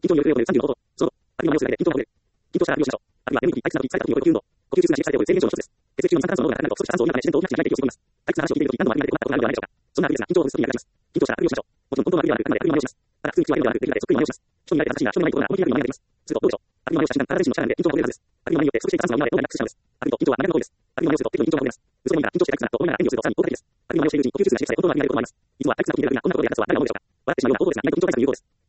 緊張による30のこと、その、あるいは目をつぶられて緊張が起こる。緊張したら利用しましょう。あるいは眠りに退屈な時、疲れた時による呼吸運動。呼吸中酸素が刺激されておる制限上の一つです。血液中の二酸化炭素濃度が高くなると、不足した酸素を今まで自然と補っていない提供しています。退屈な話を聞いているとき、何度もありがとうなことがあるのではないでしょうか。そんなアクティブな緊張をほぐす時に役立ちます。緊張したらあくびをしましょう。もちろん本当のあくびではなく、何度もあくびをします。ただ、普通に口を開けるのではなく、できるだけそっくり真似をします。人に慣れた私が人にないことなら思い切りあくびを真似ができます。するとどうでしょう。あくび真似をした瞬間、体自身の力で緊張がほぐれるはずです。あくび真似によって不足していた酸素が今までどんどんリラックスしちゃうんです。あくびと緊張は真逆の行為です。あくび真似をすると適度に緊張がほぐれます。嘘の意味が緊張して退屈なと思いながら演技をするとさらに効果的です。あくび真似をしているうちに呼吸数が刺激され、本当のあくびになることもあります。実は退屈な時に出る時がどんなことで役立つとは何が思うでしょうか。笑ってしまうような行動ですが、意外と緊張対策に有効です。